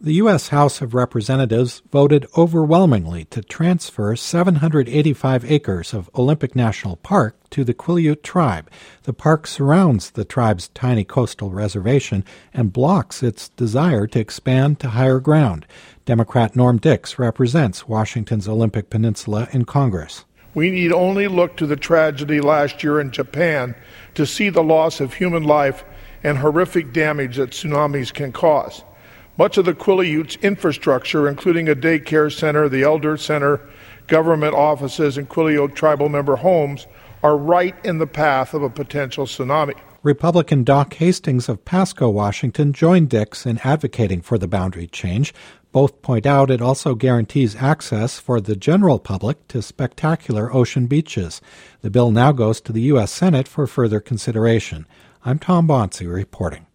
The U.S. House of Representatives voted overwhelmingly to transfer 785 acres of Olympic National Park to the Quileute tribe. The park surrounds the tribe's tiny coastal reservation and blocks its desire to expand to higher ground. Democrat Norm Dix represents Washington's Olympic Peninsula in Congress. We need only look to the tragedy last year in Japan to see the loss of human life and horrific damage that tsunamis can cause. Much of the Quileute's infrastructure, including a daycare center, the Elder Center, government offices, and Quileute tribal member homes, are right in the path of a potential tsunami. Republican Doc Hastings of Pasco, Washington, joined Dix in advocating for the boundary change. Both point out it also guarantees access for the general public to spectacular ocean beaches. The bill now goes to the U.S. Senate for further consideration. I'm Tom Bonsi reporting.